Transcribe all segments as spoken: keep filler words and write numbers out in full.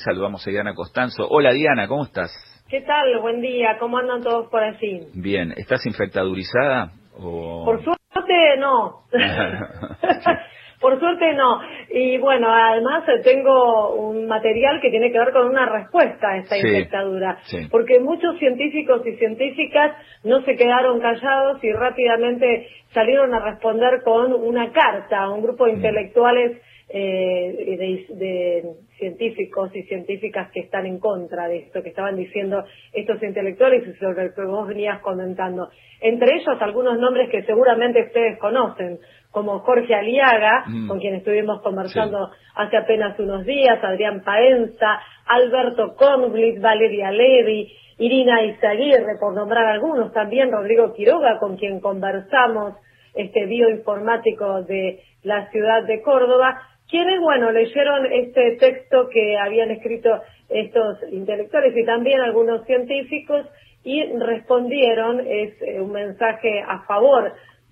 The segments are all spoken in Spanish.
saludamos a Diana Costanzo. Hola Diana, ¿cómo estás? ¿Qué tal? Buen día, ¿cómo andan todos por allí? Bien, ¿estás infectadurizada? O... Por suerte no. Por suerte no. Y bueno, además tengo un material que tiene que ver con una respuesta a esta sí, infectadura. Sí. Porque muchos científicos y científicas no se quedaron callados y rápidamente salieron a responder con una carta a un grupo de intelectuales eh, de, de científicos y científicas que están en contra de esto, que estaban diciendo estos intelectuales y sobre lo que vos venías comentando. Entre ellos algunos nombres que seguramente ustedes conocen, como Jorge Aliaga, mm. con quien estuvimos conversando sí. hace apenas unos días, Adrián Paenza, Alberto Kornblith, Valeria Levy, Irina Izaguirre, por nombrar algunos, también Rodrigo Quiroga, con quien conversamos, este bioinformático de la ciudad de Córdoba, quienes, bueno, leyeron este texto que habían escrito estos intelectuales y también algunos científicos y respondieron, es eh, un mensaje a favor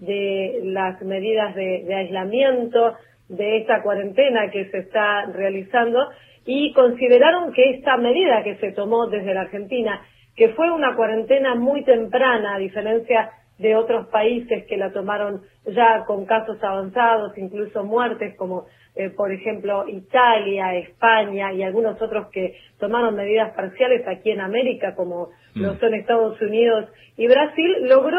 de las medidas de, de aislamiento, de esta cuarentena que se está realizando y consideraron que esta medida que se tomó desde la Argentina, que fue una cuarentena muy temprana, a diferencia de otros países que la tomaron ya con casos avanzados, incluso muertes, como eh, por ejemplo Italia, España y algunos otros que tomaron medidas parciales aquí en América, como mm. lo son Estados Unidos y Brasil, logró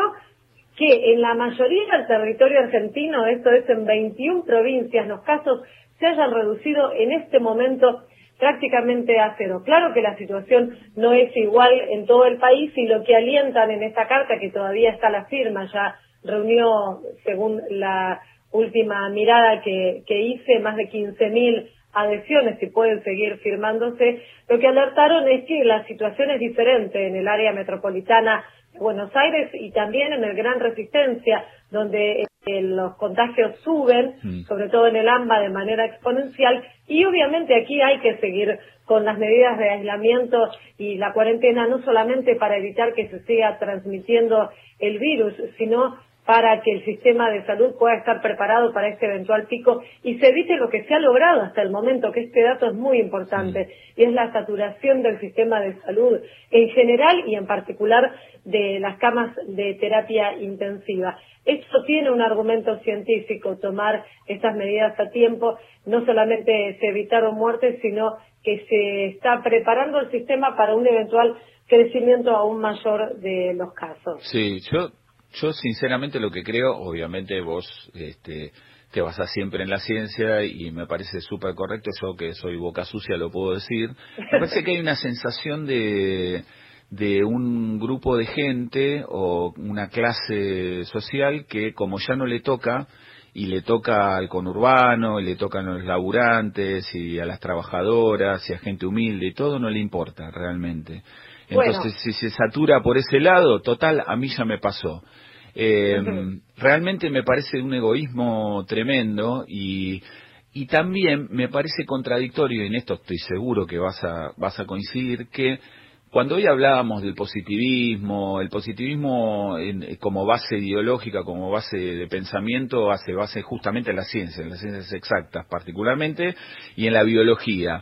que en la mayoría del territorio argentino, esto es en veintiuna provincias, los casos se hayan reducido en este momento prácticamente a cero. Claro que la situación no es igual en todo el país y lo que alientan en esta carta, que todavía está la firma, ya reunió, según la última mirada que, que hice, más de quince mil adhesiones y pueden seguir firmándose, lo que alertaron es que la situación es diferente en el área metropolitana de Buenos Aires y también en el Gran Resistencia, donde eh, los contagios suben, mm. sobre todo en el AMBA de manera exponencial, y obviamente aquí hay que seguir con las medidas de aislamiento y la cuarentena, no solamente para evitar que se siga transmitiendo el virus, sino para que el sistema de salud pueda estar preparado para este eventual pico y se evite lo que se ha logrado hasta el momento, que este dato es muy importante, y es la saturación del sistema de salud en general y en particular de las camas de terapia intensiva. Esto tiene un argumento científico, tomar estas medidas a tiempo, no solamente se evitaron muertes, sino que se está preparando el sistema para un eventual crecimiento aún mayor de los casos. Sí, yo... Yo sinceramente lo que creo, obviamente vos este, te basás siempre en la ciencia y me parece súper correcto, yo que soy boca sucia lo puedo decir, me parece que hay una sensación de, de un grupo de gente o una clase social que como ya no le toca, y le toca al conurbano, y le tocan a los laburantes, y a las trabajadoras, y a gente humilde, y todo no le importa realmente. Entonces, bueno. si se satura por ese lado, total, a mí ya me pasó. Eh, uh-huh. Realmente me parece un egoísmo tremendo y, y también me parece contradictorio, y en esto estoy seguro que vas a, vas a coincidir, que cuando hoy hablábamos del positivismo, el positivismo en, como base ideológica, como base de pensamiento, hace base justamente en la ciencia, en las ciencias exactas particularmente, y en la biología.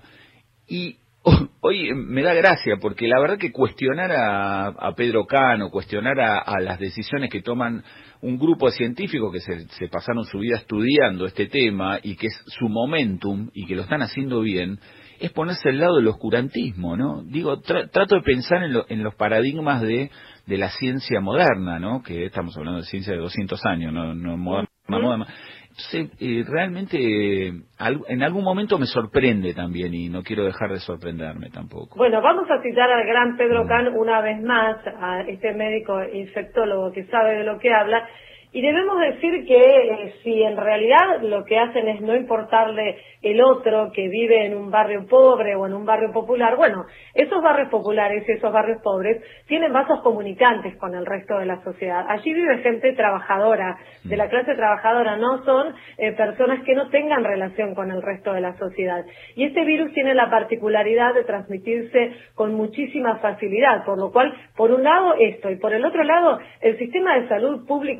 Y hoy me da gracia porque la verdad que cuestionar a, a Pedro Cano, cuestionar a, a las decisiones que toman un grupo de científicos que se, se pasaron su vida estudiando este tema y que es su momentum y que lo están haciendo bien, es ponerse al lado del oscurantismo, ¿no? Digo, tra, trato de pensar en, lo, en los paradigmas de, de la ciencia moderna, ¿no? Que estamos hablando de ciencia de doscientos años, no, no moderna, moderna. Entonces, eh, realmente eh, al, en algún momento me sorprende también y no quiero dejar de sorprenderme tampoco. Bueno, vamos a citar al gran Pedro Can una vez más, a este médico infectólogo que sabe de lo que habla, y debemos decir que eh, si en realidad lo que hacen es no importarle el otro que vive en un barrio pobre o en un barrio popular, bueno, esos barrios populares y esos barrios pobres tienen vasos comunicantes con el resto de la sociedad. Allí vive gente trabajadora, de la clase trabajadora, no son eh, personas que no tengan relación con el resto de la sociedad. Y este virus tiene la particularidad de transmitirse con muchísima facilidad, por lo cual, por un lado esto, y por el otro lado, el sistema de salud público-privado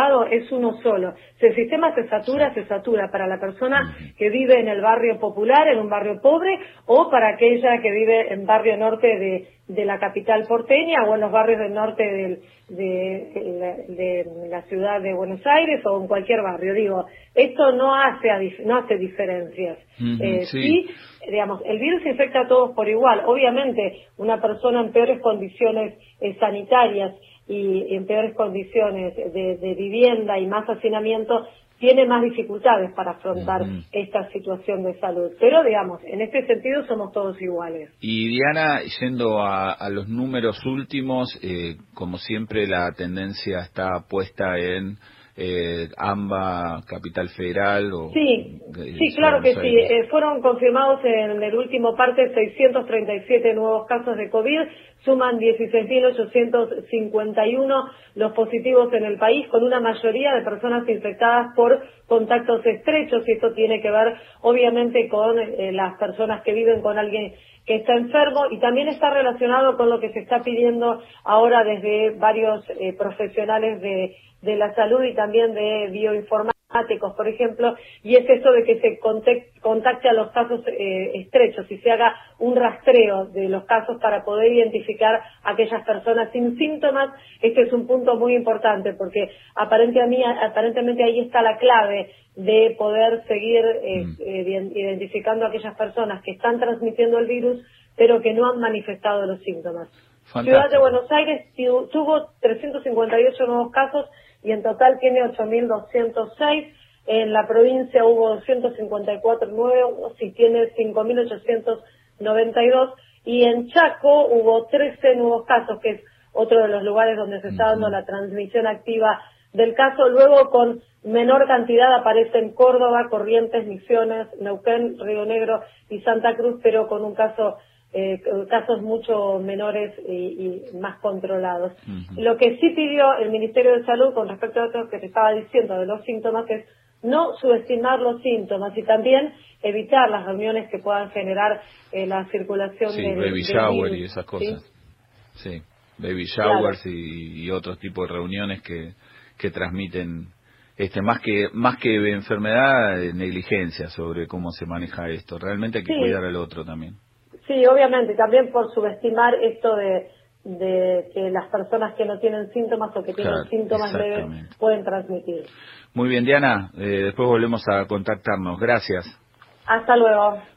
privado es uno solo. Si el sistema se satura, se satura para la persona que vive en el barrio popular, en un barrio pobre, o para aquella que vive en barrio norte de, de la capital porteña o en los barrios del norte del, de, de, la, de la ciudad de Buenos Aires o en cualquier barrio. Digo, esto no hace, no hace diferencias. Uh-huh, eh, sí. sí, digamos, el virus infecta a todos por igual. Obviamente, una persona en peores condiciones eh, sanitarias y en peores condiciones de, de vivienda y más hacinamiento tiene más dificultades para afrontar uh-huh. esta situación de salud. Pero, digamos, en este sentido somos todos iguales. Y Diana, yendo a, a los números últimos, eh, como siempre la tendencia está puesta en eh, AMBA, Capital Federal. O, sí, eh, sí, claro que sí. Eh, fueron confirmados en el último parte seiscientos treinta y siete nuevos casos de COVID, suman dieciséis mil ochocientos cincuenta y uno los positivos en el país, con una mayoría de personas infectadas por contactos estrechos, y esto tiene que ver obviamente con eh, las personas que viven con alguien que está enfermo, y también está relacionado con lo que se está pidiendo ahora desde varios eh, profesionales de, de la salud y también de bioinformáticos, por ejemplo, y es eso de que se contacte a los casos eh, estrechos y se haga un rastreo de los casos para poder identificar a aquellas personas sin síntomas. Este es un punto muy importante porque aparentemente, aparentemente ahí está la clave de poder seguir eh, mm. eh, identificando a aquellas personas que están transmitiendo el virus pero que no han manifestado los síntomas. Fantástico. Ciudad de Buenos Aires tuvo trescientos cincuenta y ocho nuevos casos y en total tiene ocho mil doscientos seis. En la provincia hubo doscientos cincuenta y cuatro nuevos y tiene cinco mil ochocientos noventa y dos. Y en Chaco hubo trece nuevos casos, que es otro de los lugares donde se está dando la transmisión activa del caso. Luego, con menor cantidad, aparecen Córdoba, Corrientes, Misiones, Neuquén, Río Negro y Santa Cruz, pero con un caso Eh, casos mucho menores y, y más controlados. Uh-huh. Lo que sí pidió el Ministerio de Salud con respecto a lo que te estaba diciendo de los síntomas es no subestimar los síntomas y también evitar las reuniones que puedan generar eh, la circulación sí, del baby del shower virus, y esas cosas. Sí, sí baby claro. showers y, y otros tipos de reuniones que que transmiten este más que más que enfermedad, negligencia sobre cómo se maneja esto. Realmente hay que sí. cuidar al otro también. Sí, obviamente, también por subestimar esto de, de que las personas que no tienen síntomas o que tienen claro, síntomas leves pueden transmitir. Muy bien, Diana, eh, después volvemos a contactarnos. Gracias. Hasta luego.